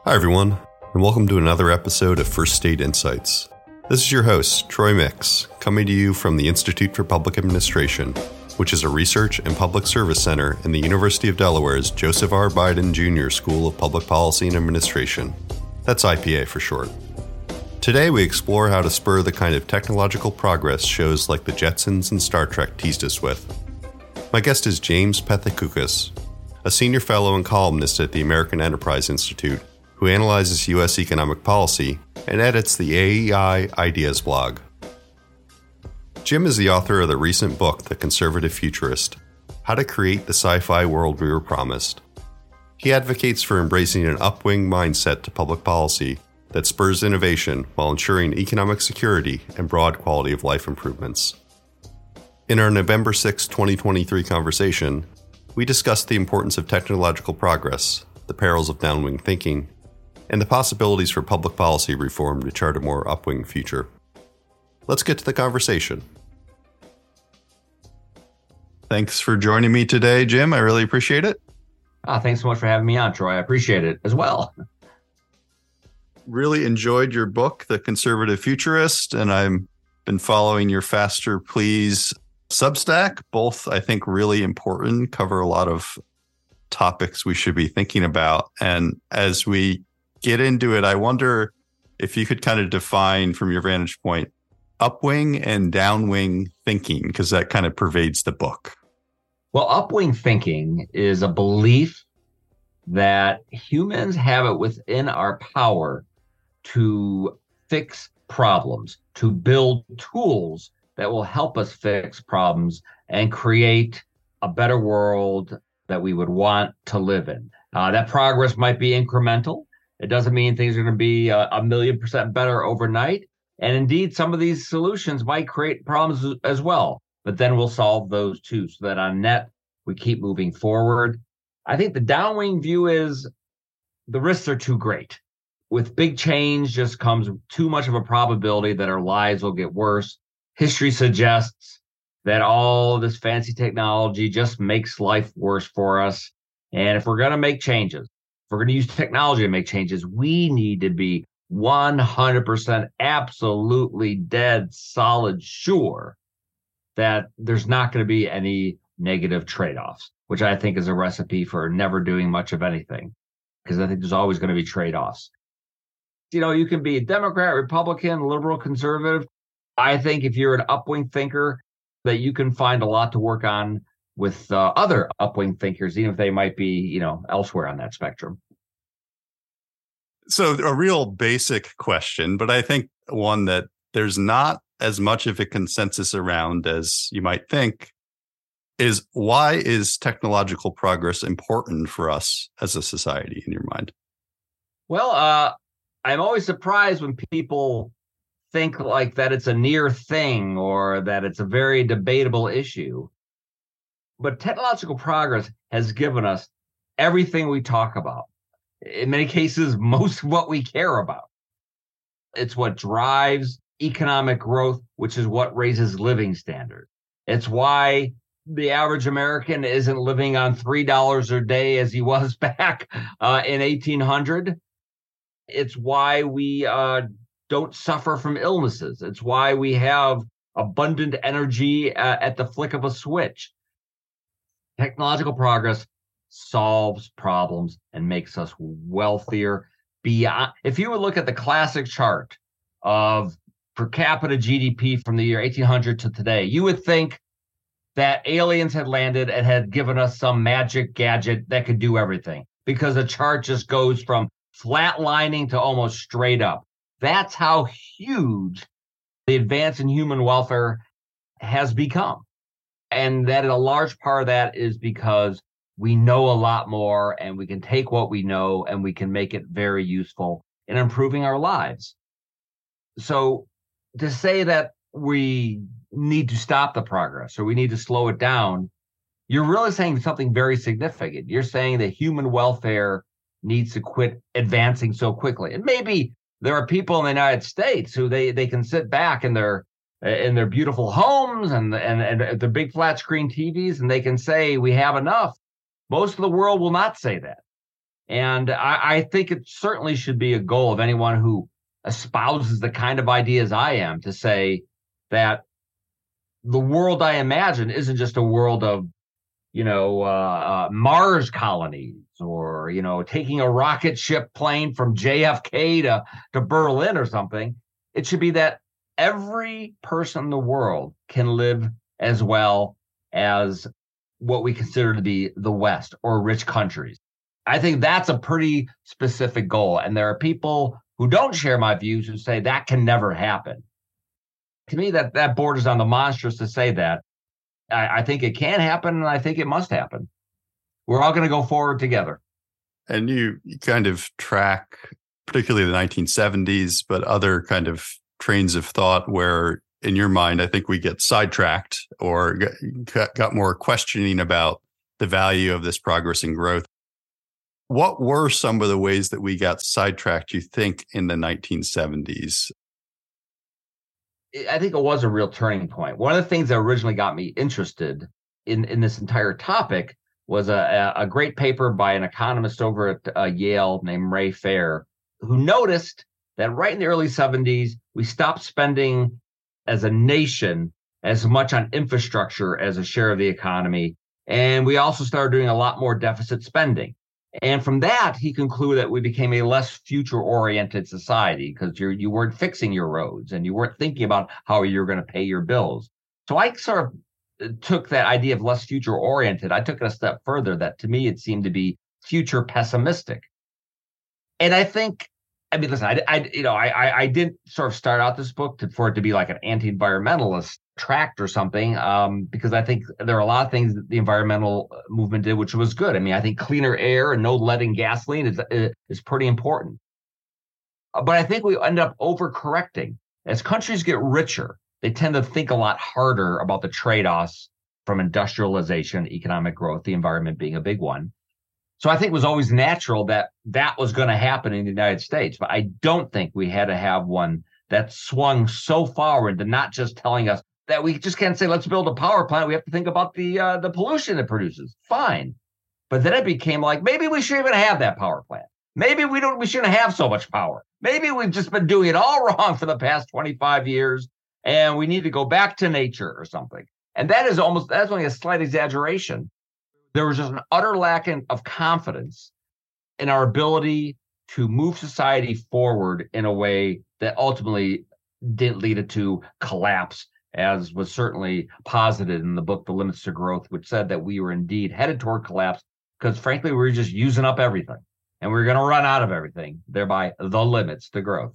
Hi, everyone, and welcome to another episode of First State Insights. This is your host, Troy Mix, coming to you from the Institute for Public Administration, which is a research and public service center in the University of Delaware's Joseph R. Biden Jr. School of Public Policy and Administration. That's IPA for short. Today, we explore how to spur the kind of technological progress shows like The Jetsons and Star Trek teased us with. My guest is James Pethokoukis, a senior fellow and columnist at the American Enterprise Institute, who analyzes U.S. economic policy and edits the AEI Ideas blog. Jim is the author of the recent book, The Conservative Futurist: How to Create the Sci-Fi World We Were Promised. He advocates for embracing an upwing mindset to public policy that spurs innovation while ensuring economic security and broad quality of life improvements. In our November 6, 2023 conversation, we discussed the importance of technological progress, the perils of downwing thinking, and the possibilities for public policy reform to chart a more upwing future. Let's get to the conversation. Thanks for joining me today, Jim. I really appreciate it. Thanks so much for having me on, Troy. I appreciate it as well. Really enjoyed your book, The Conservative Futurist, and I've been following your Faster Please Substack. Both, I think, really important, cover a lot of topics we should be thinking about. And as we get into it, I wonder if you could kind of define from your vantage point upwing and downwing thinking, because that kind of pervades the book. Well, upwing thinking is a belief that humans have it within our power to fix problems, to build tools that will help us fix problems and create a better world that we would want to live in. That progress might be incremental. It doesn't mean things are going to be 1,000,000% better overnight. And indeed, some of these solutions might create problems as well. But then we'll solve those too, so that on net, we keep moving forward. I think the downwing view is the risks are too great. With big change just comes too much of a probability that our lives will get worse. History suggests that all this fancy technology just makes life worse for us. And if we're going to make changes, if we're going to use technology to make changes, we need to be 100% absolutely dead solid sure that there's not going to be any negative trade-offs, which I think is a recipe for never doing much of anything, because I think there's always going to be trade-offs. You know, you can be a Democrat, Republican, liberal, conservative. I think if you're an upwing thinker, that you can find a lot to work on with other upwing thinkers, even if they might be, elsewhere on that spectrum. So a real basic question, but I think one that there's not as much of a consensus around as you might think, is why is technological progress important for us as a society in your mind? Well, I'm always surprised when people think like that it's a near thing or that it's a very debatable issue. But technological progress has given us everything we talk about. In many cases, most of what we care about. It's what drives economic growth, which is what raises living standards. It's why the average American isn't living on $3 a day as he was back in 1800. It's why we don't suffer from illnesses. It's why we have abundant energy at the flick of a switch. Technological progress solves problems and makes us wealthier beyond. If you would look at the classic chart of per capita GDP from the year 1800 to today, you would think that aliens had landed and had given us some magic gadget that could do everything, because the chart just goes from flatlining to almost straight up. That's how huge the advance in human welfare has become. And that a large part of that is because we know a lot more, and we can take what we know and we can make it very useful in improving our lives. So to say that we need to stop the progress or we need to slow it down, you're really saying something very significant. You're saying that human welfare needs to quit advancing so quickly. And maybe there are people in the United States who they can sit back in their beautiful homes and the big flat screen TVs, and they can say we have enough. Most of the world will not say that. And I think it certainly should be a goal of anyone who espouses the kind of ideas I am to say that the world I imagine isn't just a world of, Mars colonies or, taking a rocket ship plane from JFK to Berlin or something. It should be that every person in the world can live as well as what we consider to be the West or rich countries. I think that's a pretty specific goal. And there are people who don't share my views who say that can never happen. To me, that borders on the monstrous to say that. I think it can happen, and I think it must happen. We're all going to go forward together. And you kind of track, particularly the 1970s, but other kind of trains of thought where, in your mind, I think we get sidetracked or got more questioning about the value of this progress and growth. What were some of the ways that we got sidetracked, you think, in the 1970s? I think it was a real turning point. One of the things that originally got me interested in this entire topic was a great paper by an economist over at Yale named Ray Fair, who noticed that right in the early 70s, we stopped spending as a nation as much on infrastructure as a share of the economy. And we also started doing a lot more deficit spending. And from that, he concluded that we became a less future-oriented society because you weren't fixing your roads and you weren't thinking about how you're going to pay your bills. So I sort of took that idea of less future-oriented. I took it a step further that to me, it seemed to be future pessimistic. And I think, listen, I didn't sort of start out this book for it to be like an anti-environmentalist tract or something, because I think there are a lot of things that the environmental movement did, which was good. I think cleaner air and no lead in gasoline is pretty important. But I think we end up overcorrecting. As countries get richer, they tend to think a lot harder about the trade-offs from industrialization, economic growth, the environment being a big one. So I think it was always natural that was going to happen in the United States. But I don't think we had to have one that swung so far into not just telling us that we just can't say, let's build a power plant. We have to think about the pollution it produces. Fine. But then it became like, maybe we shouldn't even have that power plant. Maybe we shouldn't have so much power. Maybe we've just been doing it all wrong for the past 25 years and we need to go back to nature or something. And that's only a slight exaggeration. There was just an utter lack of confidence in our ability to move society forward in a way that ultimately didn't lead it to collapse, as was certainly posited in the book, The Limits to Growth, which said that we were indeed headed toward collapse because, frankly, we were just using up everything and we were going to run out of everything, thereby the limits to growth.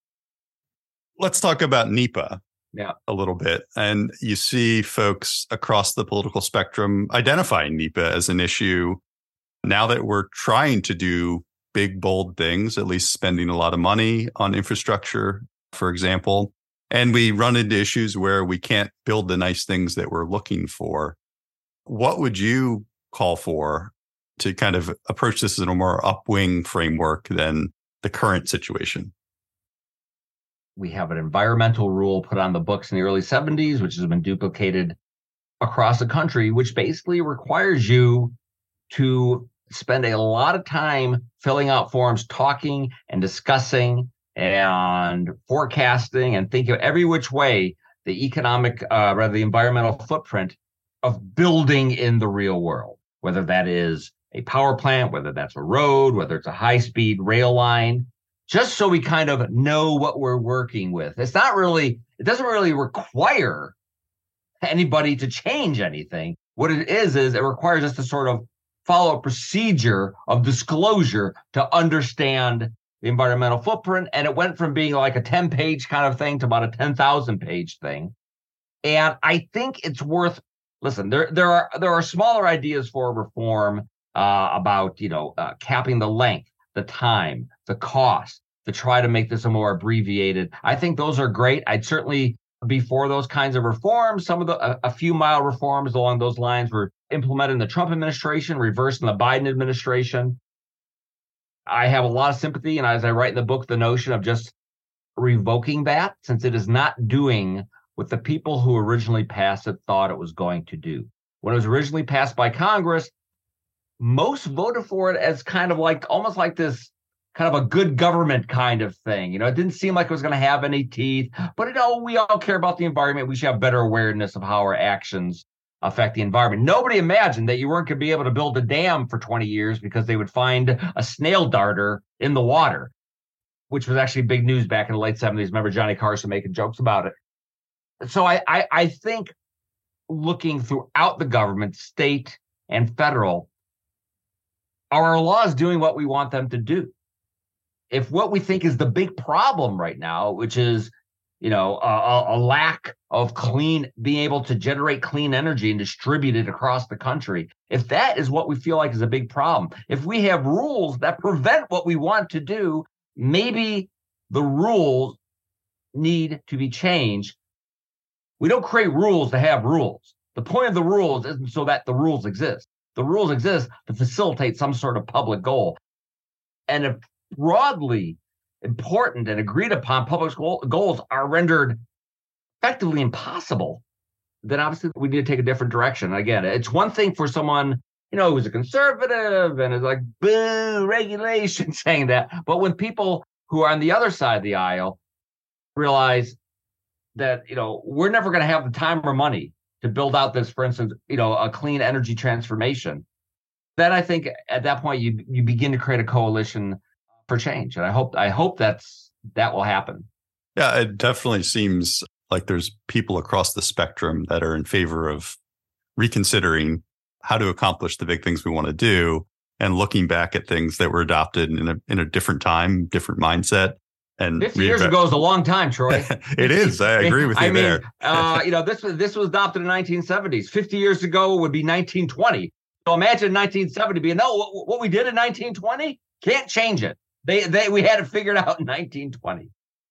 Let's talk about NEPA a little bit. And you see folks across the political spectrum identifying NEPA as an issue now that we're trying to do big, bold things, at least spending a lot of money on infrastructure, for example. And we run into issues where we can't build the nice things that we're looking for. What would you call for to kind of approach this in a more upwing framework than the current situation? We have an environmental rule put on the books in the early 70s, which has been duplicated across the country, which basically requires you to spend a lot of time filling out forms, talking and discussing and forecasting and thinking of every which way the the environmental footprint of building in the real world, whether that is a power plant, whether that's a road, whether it's a high-speed rail line, just so we kind of know what we're working with. It doesn't really require anybody to change anything. What it is it requires us to sort of follow a procedure of disclosure to understand the environmental footprint. And it went from being like a 10-page kind of thing to about a 10,000-page thing. And I think it's worth, listen, there are smaller ideas for reform about, capping the length, the time, the cost, to try to make this a more abbreviated. I think those are great. I'd certainly be for those kinds of reforms. Some of a few mild reforms along those lines were implemented in the Trump administration, reversed in the Biden administration. I have a lot of sympathy, and as I write in the book, the notion of just revoking that, since it is not doing what the people who originally passed it thought it was going to do. When it was originally passed by Congress, most voted for it as kind of like almost like this kind of a good government kind of thing. It didn't seem like it was going to have any teeth, but we all care about the environment. We should have better awareness of how our actions affect the environment. Nobody imagined that you weren't going to be able to build a dam for 20 years because they would find a snail darter in the water, which was actually big news back in the late 70s. Remember Johnny Carson making jokes about it. So I think looking throughout the government, state and federal, are our laws doing what we want them to do? If what we think is the big problem right now, which is, a lack of being able to generate clean energy and distribute it across the country, if that is what we feel like is a big problem, if we have rules that prevent what we want to do, maybe the rules need to be changed. We don't create rules to have rules. The point of the rules isn't so that the rules exist. The rules exist to facilitate some sort of public goal. And if broadly important and agreed upon public goals are rendered effectively impossible, then obviously we need to take a different direction. Again, it's one thing for someone, who's a conservative and is like, boo, regulation, saying that. But when people who are on the other side of the aisle realize that, we're never going to have the time or money to build out this, for instance, a clean energy transformation, then I think at that point you begin to create a coalition for change. And I hope that will happen. Yeah, it definitely seems like there's people across the spectrum that are in favor of reconsidering how to accomplish the big things we want to do and looking back at things that were adopted in a different time, different mindset. And 50 years ago is a long time, Troy. It is. I agree with you there. This was adopted in the 1970s. 50 years ago would be 1920. So imagine 1970 being, what we did in 1920, can't change it. We had it figured out in 1920.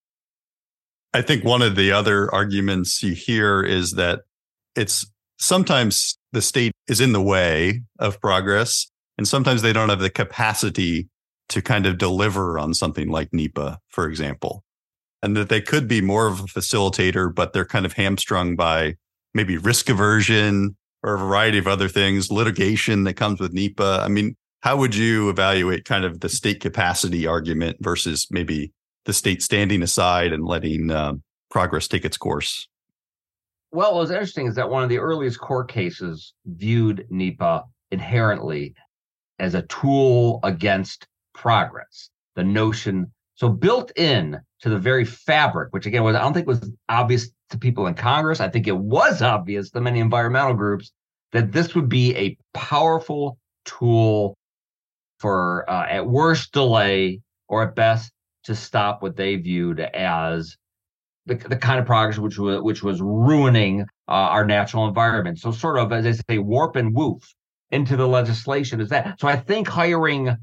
I think one of the other arguments you hear is that it's sometimes the state is in the way of progress, and sometimes they don't have the capacity to kind of deliver on something like NEPA, for example, and that they could be more of a facilitator, but they're kind of hamstrung by maybe risk aversion or a variety of other things, litigation that comes with NEPA. I mean, how would you evaluate kind of the state capacity argument versus maybe the state standing aside and letting progress take its course? Well, what's interesting is that one of the earliest court cases viewed NEPA inherently as a tool against progress. The notion, so built in to the very fabric, which again I don't think was obvious to people in Congress. I think it was obvious to many environmental groups that this would be a powerful tool for, at worst, delay, or at best, to stop what they viewed as the kind of progress which was ruining our natural environment. So sort of, as they say, warp and woof into the legislation is that. So I think hiring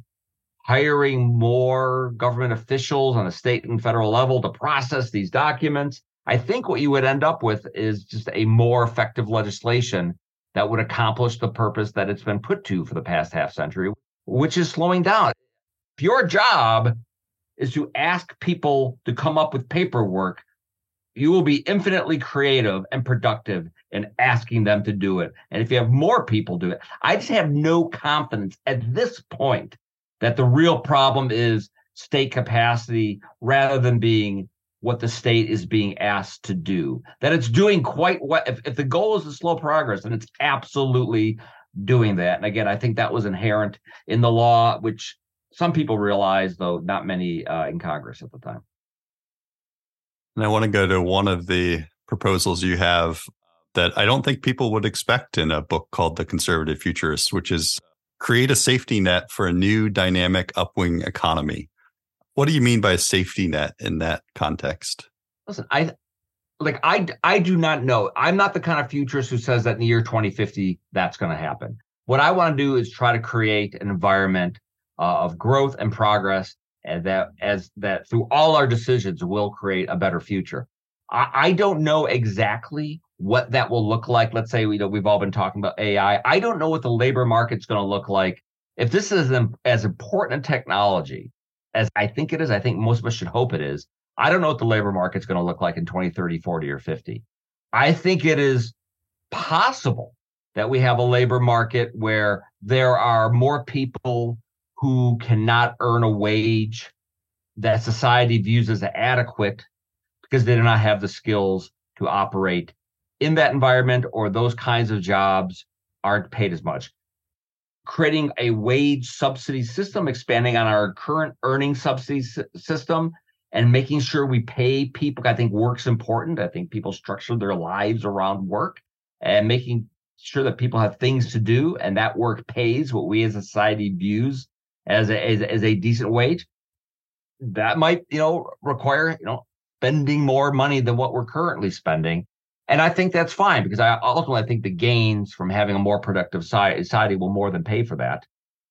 more government officials on a state and federal level to process these documents, I think what you would end up with is just a more effective legislation that would accomplish the purpose that it's been put to for the past half century, which is slowing down. If your job is to ask people to come up with paperwork, you will be infinitely creative and productive in asking them to do it. And if you have more people do it, I just have no confidence at this point that the real problem is state capacity rather than being what the state is being asked to do. That it's doing quite well. If the goal is to slow progress, then it's absolutely doing that. And again, I think that was inherent in the law, which some people realized, though not many in Congress at the time. And I want to go to one of the proposals you have that I don't think people would expect in a book called The Conservative Futurist, which is create a safety net for a new dynamic upwing economy. What do you mean by a safety net in that context? Listen, I do not know. I'm not the kind of futurist who says that in the year 2050, that's going to happen. What I want to do is try to create an environment of growth and progress, and that through all our decisions will create a better future. I don't know exactly what that will look like. Let's say we've all been talking about AI. I don't know what the labor market's going to look like. If this is as important a technology as I think it is, I think most of us should hope it is. I don't know what the labor market's going to look like in 20, 30, 40, or 50. I think it is possible that we have a labor market where there are more people who cannot earn a wage that society views as adequate because they do not have the skills to operate in that environment, or those kinds of jobs aren't paid as much. Creating a wage subsidy system, expanding on our current earning subsidy system, and making sure we pay people. I think work's important. I think people structure their lives around work, and making sure that people have things to do and that work pays what we as a society views as a decent wage. That might, require, spending more money than what we're currently spending. And I think that's fine, because I ultimately think the gains from having a more productive society will more than pay for that.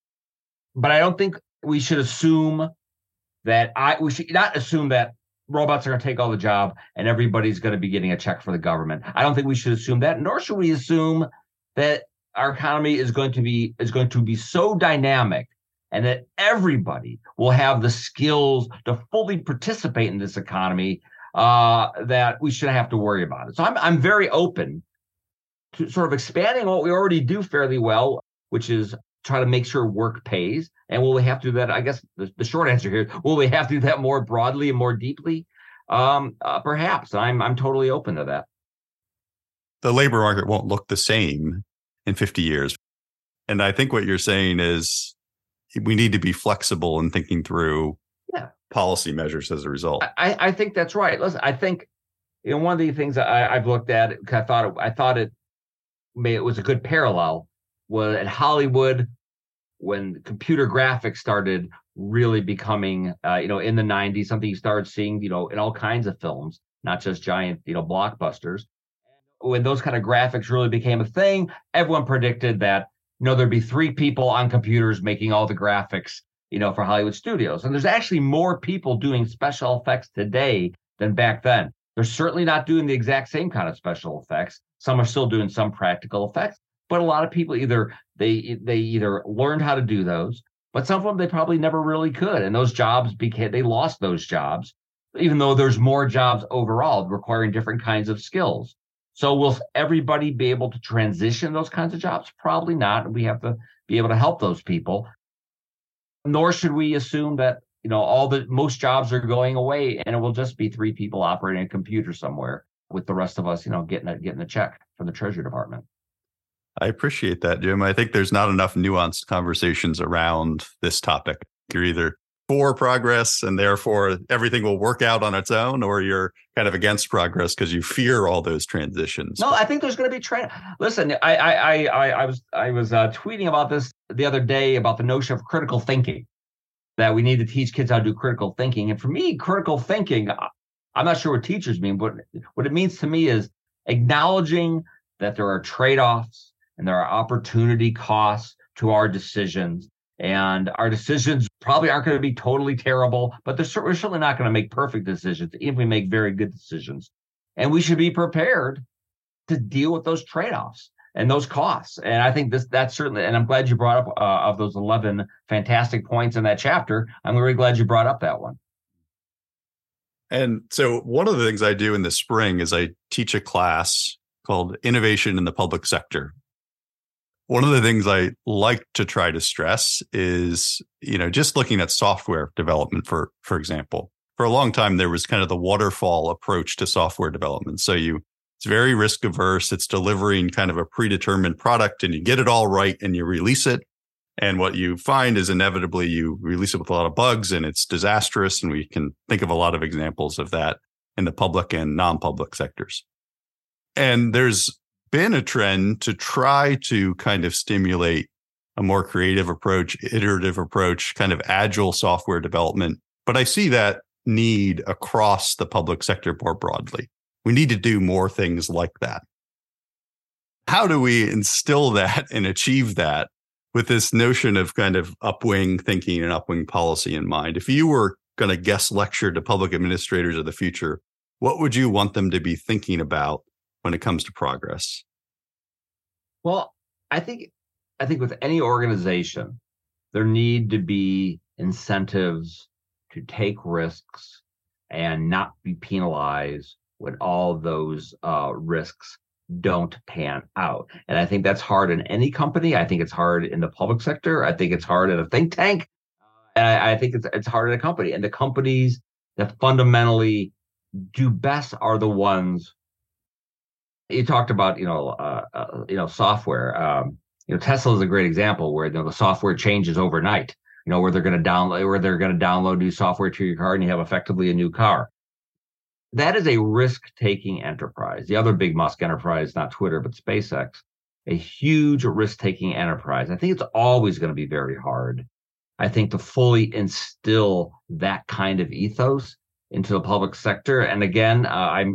But I don't think we should assume that we should not assume that robots are going to take all the job and everybody's going to be getting a check for the government. I don't think we should assume that, nor should we assume that our economy is going to be so dynamic and that everybody will have the skills to fully participate in this economy, that we shouldn't have to worry about it. So I'm very open to sort of expanding what we already do fairly well, which is try to make sure work pays. And will we have to do that? I guess the short answer here, will we have to do that more broadly and more deeply? Perhaps. I'm totally open to that. The labor market won't look the same in 50 years. And I think what you're saying is we need to be flexible in thinking through policy measures as a result. I think that's right. Listen, I think one of the things I've looked at, I thought it was a good parallel, was at Hollywood when computer graphics started really becoming, in the 90s, something you started seeing, in all kinds of films, not just giant, blockbusters. When those kind of graphics really became a thing, everyone predicted that, there'd be 3 people on computers making all the graphics, for Hollywood studios. And there's actually more people doing special effects today than back then. They're certainly not doing the exact same kind of special effects. Some are still doing some practical effects, but a lot of people either learned how to do those, but some of them they probably never really could. And those jobs they lost those jobs, even though there's more jobs overall requiring different kinds of skills. So will everybody be able to transition those kinds of jobs? Probably not. We have to be able to help those people. Nor should we assume that, most jobs are going away and it will just be 3 people operating a computer somewhere with the rest of us, getting a check from the Treasury Department. I appreciate that, Jim. I think there's not enough nuanced conversations around this topic. You're either for progress and therefore everything will work out on its own, or you're kind of against progress because you fear all those transitions. No, I think there's going to be Listen, I was tweeting about this the other day about the notion of critical thinking, that we need to teach kids how to do critical thinking. And for me, critical thinking, I'm not sure what teachers mean, but what it means to me is acknowledging that there are trade-offs and there are opportunity costs to our decisions. And our decisions probably aren't going to be totally terrible, but we're certainly not going to make perfect decisions, even if we make very good decisions. And we should be prepared to deal with those trade-offs and those costs. And I think that's certainly, and I'm glad you brought up of those 11 fantastic points in that chapter. I'm really glad you brought up that one. And so one of the things I do in the spring is I teach a class called Innovation in the Public Sector. One of the things I like to try to stress is, just looking at software development, for example. For a long time, there was kind of the waterfall approach to software development. So it's very risk averse. It's delivering kind of a predetermined product and you get it all right and you release it. And what you find is inevitably you release it with a lot of bugs and it's disastrous. And we can think of a lot of examples of that in the public and non-public sectors. And there's been a trend to try to kind of stimulate a more creative approach, iterative approach, kind of agile software development. But I see that need across the public sector more broadly. We need to do more things like that. How do we instill that and achieve that with this notion of kind of upwing thinking and upwing policy in mind? If you were going to guest lecture to public administrators of the future, what would you want them to be thinking about when it comes to progress? Well, I think with any organization, there need to be incentives to take risks and not be penalized when all those risks don't pan out. And I think that's hard in any company. I think it's hard in the public sector. I think it's hard in a think tank. And I think it's hard in a company. And the companies that fundamentally do best are the ones you talked about, software. Tesla is a great example where the software changes overnight, where they're going to download new software to your car and you have effectively a new car. That is a risk-taking enterprise. The other big Musk enterprise, not Twitter, but SpaceX, a huge risk-taking enterprise. I think it's always going to be very hard, I think, to fully instill that kind of ethos into the public sector. And again, I'm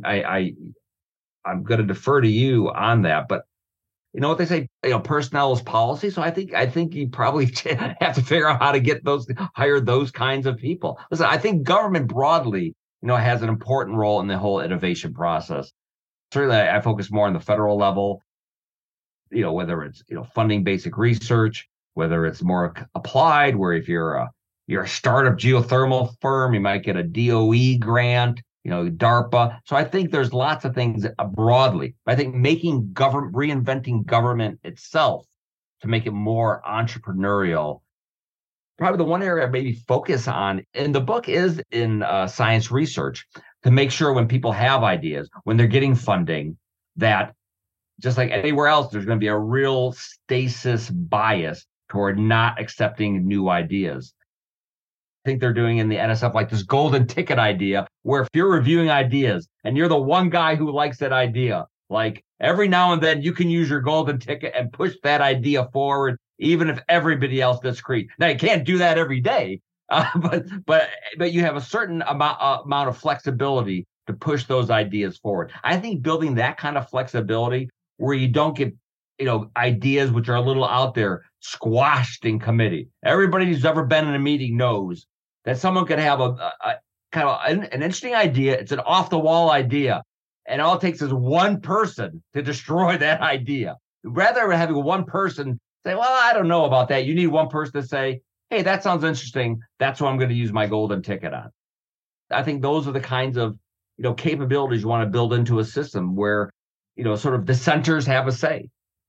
going to defer to you on that, but you know what they say, personnel is policy. So I think you probably have to figure out how to hire those kinds of people. Listen, I think government broadly, has an important role in the whole innovation process. Certainly, I focus more on the federal level, whether it's, funding basic research, whether it's more applied, where if you're a startup geothermal firm, you might get a DOE grant, DARPA. So I think there's lots of things broadly. I think reinventing government itself to make it more entrepreneurial. Probably the one area I maybe focus on in the book is in science research, to make sure when people have ideas, when they're getting funding, that just like anywhere else, there's going to be a real stasis bias toward not accepting new ideas. I think they're doing in the NSF like this golden ticket idea, where if you're reviewing ideas and you're the one guy who likes that idea, like every now and then you can use your golden ticket and push that idea forward, even if everybody else disagrees. Now you can't do that every day, but you have a certain amount of flexibility to push those ideas forward. I think building that kind of flexibility where you don't get ideas which are a little out there squashed in committee. Everybody who's ever been in a meeting knows that someone could have a kind of an interesting idea. It's an off-the-wall idea, and all it takes is one person to destroy that idea. Rather than having one person say, well, I don't know about that, you need one person to say, hey, that sounds interesting. That's what I'm going to use my golden ticket on. I think those are the kinds of capabilities you want to build into a system where sort of dissenters have a say.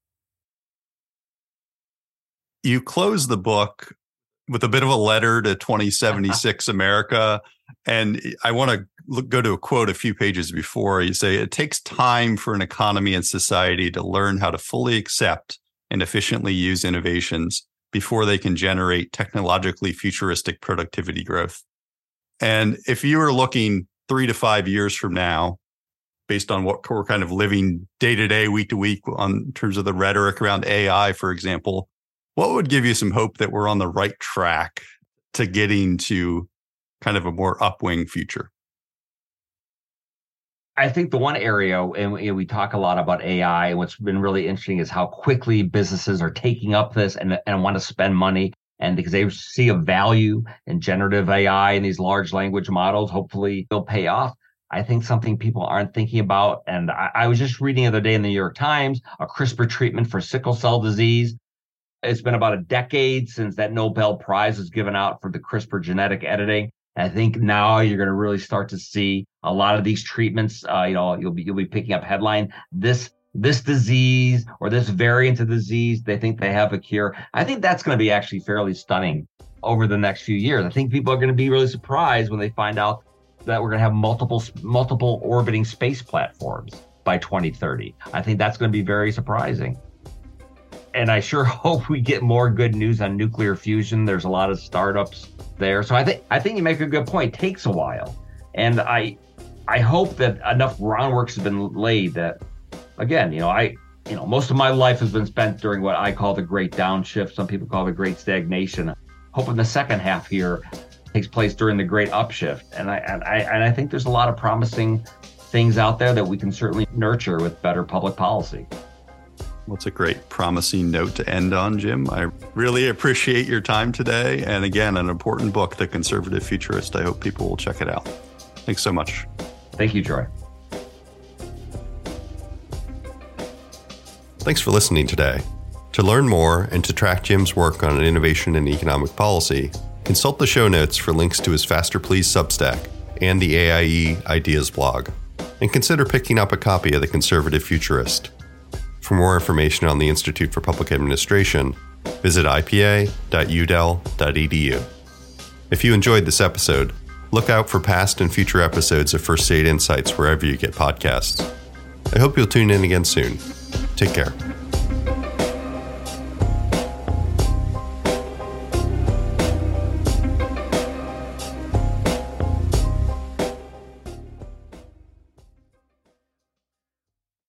You close the book with a bit of a letter to 2076 America. And I want to go to a quote a few pages before. You say, it takes time for an economy and society to learn how to fully accept and efficiently use innovations before they can generate technologically futuristic productivity growth. And if you were looking 3 to 5 years from now, based on what we're kind of living day to day, week to week in terms of the rhetoric around AI, for example, what would give you some hope that we're on the right track to getting to kind of a more upwing future? I think the one area, and we talk a lot about AI, and what's been really interesting is how quickly businesses are taking up this and want to spend money. And because they see a value in generative AI and these large language models, hopefully they'll pay off. I think something people aren't thinking about, and I was just reading the other day in the New York Times, a CRISPR treatment for sickle cell disease. It's been about a decade since that Nobel Prize was given out for the CRISPR genetic editing. And I think now you're going to really start to see a lot of these treatments. You'll be picking up headline this disease or this variant of disease. They think they have a cure. I think that's going to be actually fairly stunning over the next few years. I think people are going to be really surprised when they find out that we're going to have multiple orbiting space platforms by 2030. I think that's going to be very surprising. And I sure hope we get more good news on nuclear fusion. There's a lot of startups there. So I think you make a good point. It takes a while. And I hope that enough groundwork has been laid that, again, most of my life has been spent during what I call the great downshift. Some people call the great stagnation. Hoping the second half here takes place during the great upshift. And I think there's a lot of promising things out there that we can certainly nurture with better public policy. Well, it's a great promising note to end on, Jim. I really appreciate your time today. And again, an important book, The Conservative Futurist. I hope people will check it out. Thanks so much. Thank you, Troy. Thanks for listening today. To learn more and to track Jim's work on innovation and economic policy, consult the show notes for links to his Faster Please Substack and the AIE Ideas blog. and consider picking up a copy of The Conservative Futurist. For more information on the Institute for Public Administration, visit ipa.udel.edu. If you enjoyed this episode, look out for past and future episodes of First State Insights wherever you get podcasts. I hope you'll tune in again soon. Take care.